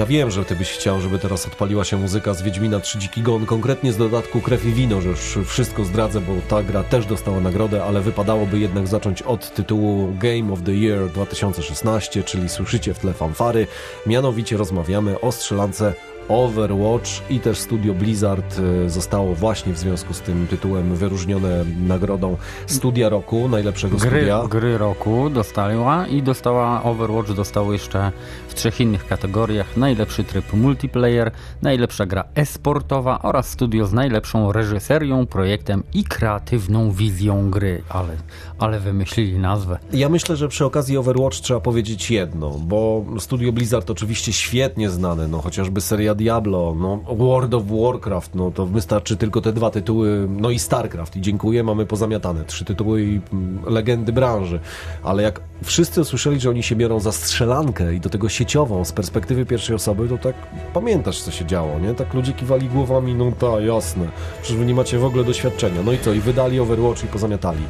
Ja wiem, że ty byś chciał, żeby teraz odpaliła się muzyka z Wiedźmina 3 Dziki Gon, konkretnie z dodatku Krew i Wino, że już wszystko zdradzę, bo ta gra też dostała nagrodę, ale wypadałoby jednak zacząć od tytułu Game of the Year 2016, czyli słyszycie w tle fanfary. Mianowicie rozmawiamy o strzelance Overwatch i też studio Blizzard zostało właśnie w związku z tym tytułem wyróżnione nagrodą Studia Roku, najlepszego studia. Gry roku dostała Overwatch, dostał jeszcze w 3 innych kategoriach: najlepszy tryb multiplayer, najlepsza gra e-sportowa oraz studio z najlepszą reżyserią, projektem i kreatywną wizją gry. Ale wymyślili nazwę. Ja myślę, że przy okazji Overwatch trzeba powiedzieć jedno, bo studio Blizzard oczywiście świetnie znane, no chociażby seria Diablo, no World of Warcraft, no to wystarczy tylko te 2 tytuły, no i StarCraft i dziękuję, mamy pozamiatane 3 tytuły i legendy branży, ale jak wszyscy usłyszeli, że oni się biorą za strzelankę i do tego sieciową z perspektywy pierwszej osoby, to tak pamiętasz, co się działo, nie? Tak ludzie kiwali głowami, no tak, jasne, przecież wy nie macie w ogóle doświadczenia, no i co, i wydali Overwatch i pozamiatali.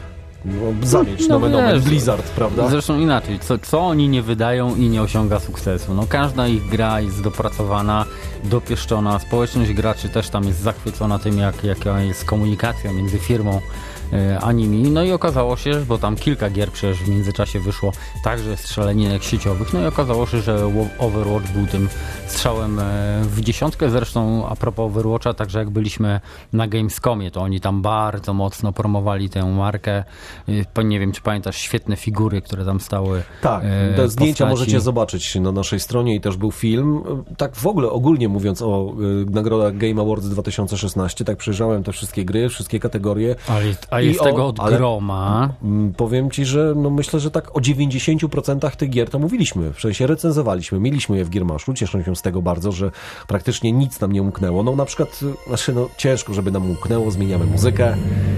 No, zamieć nomen Blizzard, prawda? Zresztą inaczej, co oni nie wydają i nie osiąga sukcesu. No każda ich gra jest dopracowana, dopieszczona, społeczność graczy też tam jest zachwycona tym, jaka jest komunikacja między firmą a nimi. No i okazało się, bo tam kilka gier przecież w międzyczasie wyszło także strzelaninek sieciowych, no i okazało się, że Overwatch był tym strzałem w dziesiątkę. Zresztą a propos Overwatcha, także jak byliśmy na Gamescomie, to oni tam bardzo mocno promowali tę markę. Nie wiem, czy pamiętasz, świetne figury, które tam stały. Tak, te zdjęcia możecie zobaczyć na naszej stronie i też był film. Tak w ogóle ogólnie mówiąc o nagrodach Game Awards 2016, tak przejrzałem te wszystkie gry, wszystkie kategorie. A jest tego od groma. Powiem ci, że no myślę, że tak o 90% tych gier to mówiliśmy. W sensie recenzowaliśmy, mieliśmy je w Giermaszu, cieszę się z tego bardzo, że praktycznie nic nam nie umknęło. No na przykład, ciężko, żeby nam umknęło, zmieniamy muzykę.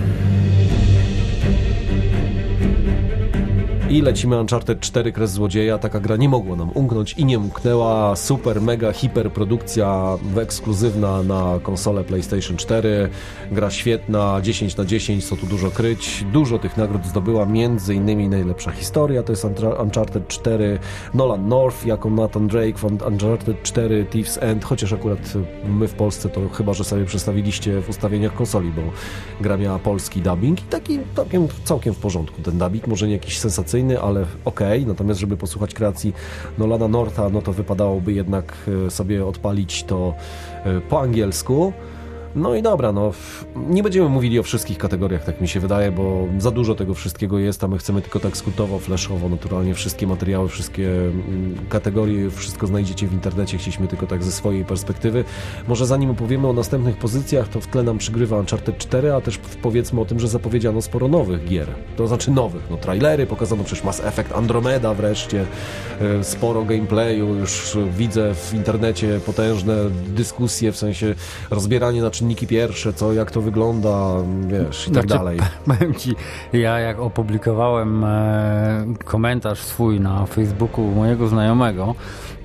I lecimy Uncharted 4 Kres Złodzieja. Taka gra nie mogła nam umknąć i nie umknęła. Super, mega, hiperprodukcja ekskluzywna na konsolę PlayStation 4. Gra świetna, 10/10, co tu dużo kryć. Dużo tych nagród zdobyła, między innymi najlepsza historia, to jest Uncharted 4. Nolan North jako Nathan Drake w Uncharted 4 Thief's End, chociaż akurat my w Polsce to chyba, że sobie przedstawiliście w ustawieniach konsoli, bo gra miała polski dubbing i taki całkiem w porządku ten dubbing, może nie jakiś sensacyjny, ale okej. Natomiast żeby posłuchać kreacji Nolana Northa, no to wypadałoby jednak sobie odpalić to po angielsku. No i dobra, no nie będziemy mówili o wszystkich kategoriach, tak mi się wydaje, bo za dużo tego wszystkiego jest, a my chcemy tylko tak skrótowo, flashowo, naturalnie wszystkie materiały, wszystkie kategorie, wszystko znajdziecie w internecie, chcieliśmy tylko tak ze swojej perspektywy. Może zanim opowiemy o następnych pozycjach, to w tle nam przygrywa Uncharted 4, a też powiedzmy o tym, że zapowiedziano sporo nowych gier, to znaczy nowych, no trailery, pokazano przecież Mass Effect Andromeda wreszcie, sporo gameplayu, już widzę w internecie potężne dyskusje, w sensie rozbieranie na czynniki pierwsze, jak to wygląda, wiesz, i tak dalej. Powiem ci, ja jak opublikowałem komentarz swój na Facebooku mojego znajomego,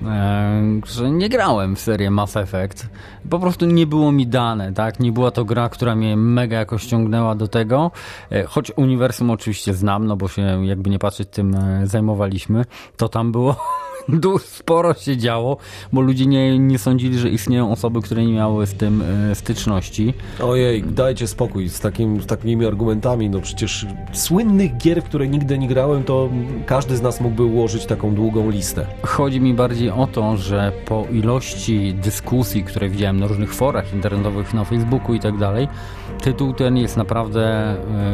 że nie grałem w serię Mass Effect, po prostu nie było mi dane, tak? Nie była to gra, która mnie mega jakoś ciągnęła do tego, choć uniwersum oczywiście znam, no bo się jakby nie patrzeć tym zajmowaliśmy, to tam było sporo się działo, bo ludzie nie sądzili, że istnieją osoby, które nie miały z tym styczności. Ojej, dajcie spokój z takimi argumentami, no przecież słynnych gier, w które nigdy nie grałem, to każdy z nas mógłby ułożyć taką długą listę. Chodzi mi bardziej o to, że po ilości dyskusji, które widziałem na różnych forach internetowych, na Facebooku i tak dalej, tytuł ten jest naprawdę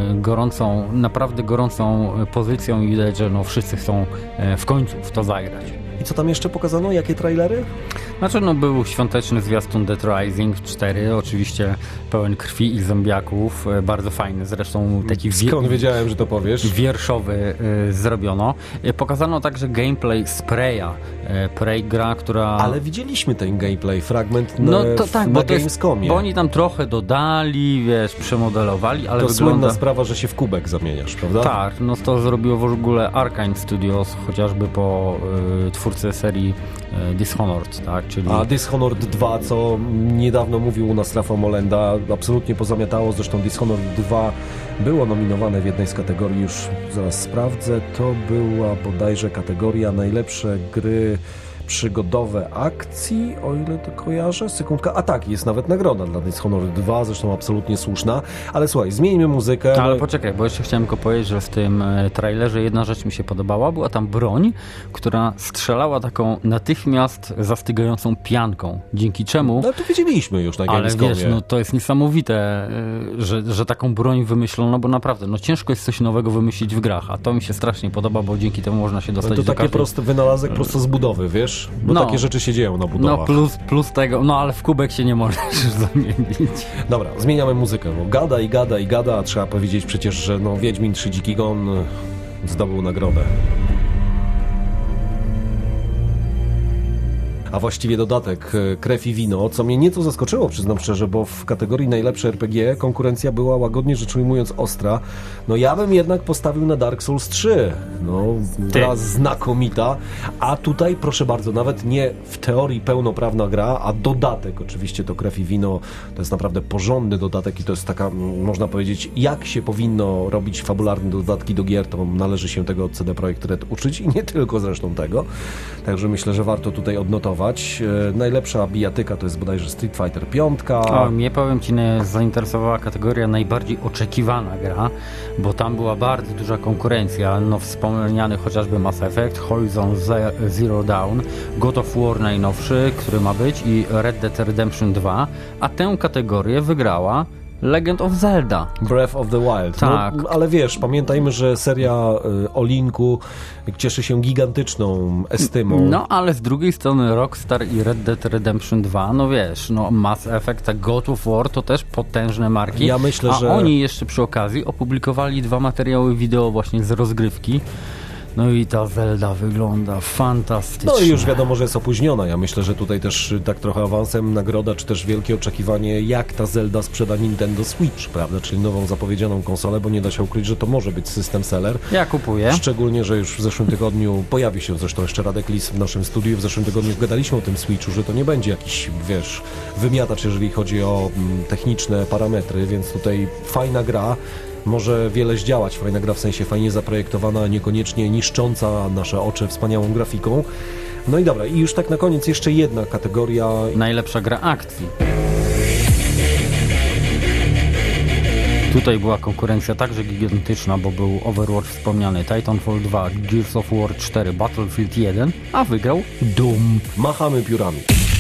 gorącą pozycją i widać, że no wszyscy chcą w końcu w to zagrać. I co tam jeszcze pokazano? Jakie trailery? Znaczy, no był świąteczny zwiastun Dead Rising 4, oczywiście pełen krwi i zombiaków, bardzo fajny, zresztą taki skąd wiedziałem, że to powiesz? Wierszowy zrobiono. Pokazano także gameplay Spraya, Prey gra, która... Ale widzieliśmy ten gameplay, fragment na Gamescomie. Bo oni tam trochę dodali, wiesz, przemodelowali, ale to słynna sprawa, że się w kubek zamieniasz, prawda? Tak, no to zrobiło w ogóle Arkane Studios, chociażby po twórcy serii Dishonored, tak? Czyli... A Dishonored 2, co niedawno mówił u nas Rafał Molenda, absolutnie pozamiatało, zresztą Dishonored 2 było nominowane w jednej z kategorii, już zaraz sprawdzę, to była bodajże kategoria najlepsze gry przygodowe akcji, o ile to kojarzę. Sekundka. A tak, jest nawet nagroda dla Dishonored 2, zresztą absolutnie słuszna. Ale słuchaj, zmieńmy muzykę. Ale poczekaj, bo jeszcze chciałem tylko powiedzieć, że w tym trailerze jedna rzecz mi się podobała. Była tam broń, która strzelała taką natychmiast zastygającą pianką, dzięki czemu... No to widzieliśmy już na Gamescomie. Ale wiesz, no to jest niesamowite, że taką broń wymyślono, bo naprawdę, no ciężko jest coś nowego wymyślić w grach, a to mi się strasznie podoba, bo dzięki temu można się dostać to do takie każdej... prosty wynalazek prosto z budowy, wiesz? Bo takie rzeczy się dzieją na budowach. No plus tego, no ale w kubek się nie możesz zamienić. Dobra, zmieniamy muzykę, bo gada, a trzeba powiedzieć przecież, że no Wiedźmin 3 Dziki Gon zdobył nagrodę. A właściwie dodatek Krew i Wino, co mnie nieco zaskoczyło, przyznam szczerze, bo w kategorii najlepsze RPG konkurencja była łagodnie rzecz ujmując ostra. No ja bym jednak postawił na Dark Souls 3. No, gra znakomita, a tutaj proszę bardzo, nawet nie w teorii pełnoprawna gra, a dodatek oczywiście to Krew i Wino, to jest naprawdę porządny dodatek i to jest taka, można powiedzieć, jak się powinno robić fabularne dodatki do gier, to należy się tego od CD Projekt Red uczyć i nie tylko zresztą tego. Także myślę, że warto tutaj odnotować. Najlepsza bijatyka to jest bodajże Street Fighter 5. Mnie, powiem Ci, zainteresowała kategoria najbardziej oczekiwana gra, bo tam była bardzo duża konkurencja. No wspomniany chociażby Mass Effect, Horizon Zero Dawn, God of War najnowszy, który ma być, i Red Dead Redemption 2, a tę kategorię wygrała Legend of Zelda. Breath of the Wild. Tak. No, ale wiesz, pamiętajmy, że seria o Linku cieszy się gigantyczną estymą. No, ale z drugiej strony Rockstar i Red Dead Redemption 2, no wiesz, no Mass Effect, God of War to też potężne marki. Ja myślę, że oni jeszcze przy okazji opublikowali 2 materiały wideo właśnie z rozgrywki. No i ta Zelda wygląda fantastycznie. No i już wiadomo, że jest opóźniona. Ja myślę, że tutaj też tak trochę awansem nagroda, czy też wielkie oczekiwanie, jak ta Zelda sprzeda Nintendo Switch, prawda? Czyli nową zapowiedzianą konsolę, bo nie da się ukryć, że to może być system seller. Ja kupuję. Szczególnie, że już w zeszłym tygodniu pojawi się zresztą jeszcze Radek Lis w naszym studiu. W zeszłym tygodniu gadaliśmy o tym Switchu, że to nie będzie jakiś, wiesz, wymiatacz, jeżeli chodzi o techniczne parametry, więc tutaj fajna gra. Może wiele zdziałać, fajna gra w sensie fajnie zaprojektowana, niekoniecznie niszcząca nasze oczy wspaniałą grafiką. No i dobra, i już tak na koniec jeszcze jedna kategoria. Najlepsza gra akcji. Tutaj była konkurencja także gigantyczna, bo był Overwatch wspomniany, Titanfall 2, Gears of War 4, Battlefield 1, a wygrał Doom. Machamy piórami.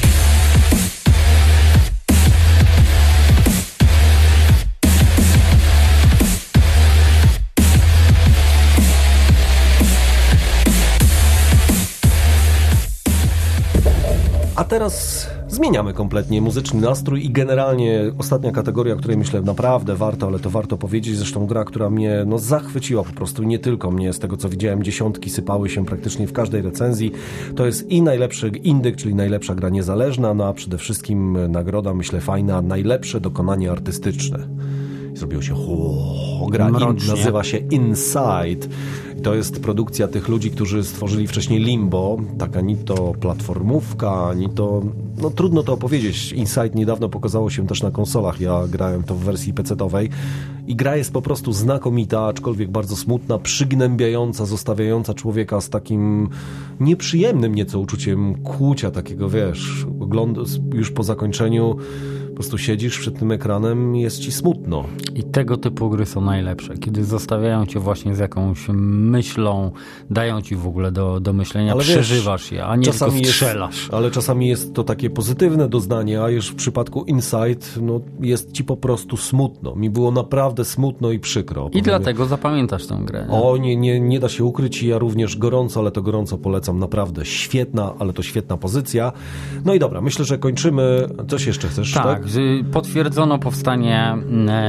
A teraz zmieniamy kompletnie muzyczny nastrój i generalnie ostatnia kategoria, o której myślę naprawdę warto, ale to warto powiedzieć, zresztą gra, która mnie zachwyciła po prostu, nie tylko mnie, z tego co widziałem dziesiątki sypały się praktycznie w każdej recenzji, to jest i najlepszy indyk, czyli najlepsza gra niezależna, no a przede wszystkim nagroda, myślę, fajna, najlepsze dokonanie artystyczne. Zrobiło się gra nazywa się Inside. To jest produkcja tych ludzi, którzy stworzyli wcześniej Limbo. Taka ni to platformówka, ni to... No trudno to opowiedzieć. Inside niedawno pokazało się też na konsolach. Ja grałem to w wersji PC-owej. I gra jest po prostu znakomita, aczkolwiek bardzo smutna, przygnębiająca, zostawiająca człowieka z takim nieprzyjemnym nieco uczuciem kłucia takiego, wiesz, już po zakończeniu po prostu siedzisz przed tym ekranem i jest ci smutno. I tego typu gry są najlepsze, kiedy zostawiają cię właśnie z jakąś myślą, dają ci w ogóle do myślenia, ale przeżywasz wiesz, je, a nie tylko strzelasz. Ale czasami jest to takie pozytywne doznanie, a już w przypadku Inside jest ci po prostu smutno. Mi było naprawdę smutno i przykro. I dlatego zapamiętasz tę grę. Nie da się ukryć i ja również gorąco, ale to gorąco polecam. Naprawdę świetna, ale to świetna pozycja. No i dobra, myślę, że kończymy. Coś jeszcze chcesz? Tak? Potwierdzono powstanie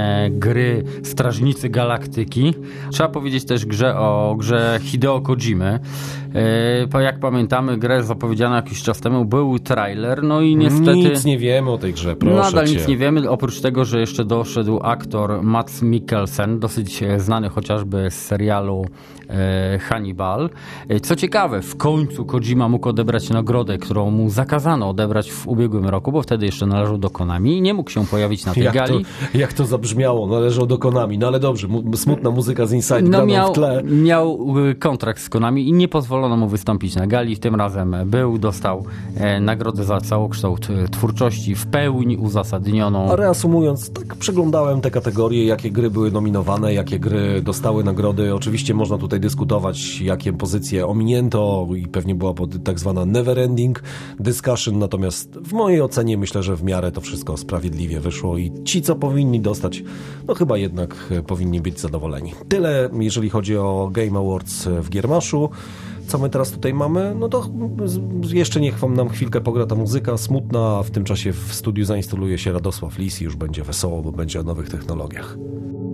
gry Strażnicy Galaktyki. Trzeba powiedzieć też o grze Hideo Kojimy. Jak pamiętamy, grę zapowiedziano jakiś czas temu, był trailer, no i niestety... Nic nie wiemy o tej grze, proszę Nadal cię. Nic nie wiemy, oprócz tego, że jeszcze doszedł aktor Mads Mikkelsen, dosyć znany chociażby z serialu Hannibal. Co ciekawe, w końcu Kojima mógł odebrać nagrodę, którą mu zakazano odebrać w ubiegłym roku, bo wtedy jeszcze należał do Konami i nie mógł się pojawić na tej gali. Jak to zabrzmiało? Należał do Konami. No ale dobrze, smutna muzyka z Inside grana w tle. Miał kontrakt z Konami i nie pozwolono pozwolono mu wystąpić na gali. Tym razem dostał nagrodę za całokształt twórczości w pełni uzasadnioną. A reasumując, tak przeglądałem te kategorie, jakie gry były nominowane, jakie gry dostały nagrody. Oczywiście można tutaj dyskutować, jakie pozycje ominięto i pewnie była tak zwana never ending discussion, natomiast w mojej ocenie myślę, że w miarę to wszystko sprawiedliwie wyszło i ci, co powinni dostać, no chyba jednak powinni być zadowoleni. Tyle, jeżeli chodzi o Game Awards w Giermaszu. Co my teraz tutaj mamy? No to jeszcze niech nam chwilkę pogra ta muzyka smutna, a w tym czasie w studiu zainstaluje się Radosław Lis i już będzie wesoło, bo będzie o nowych technologiach.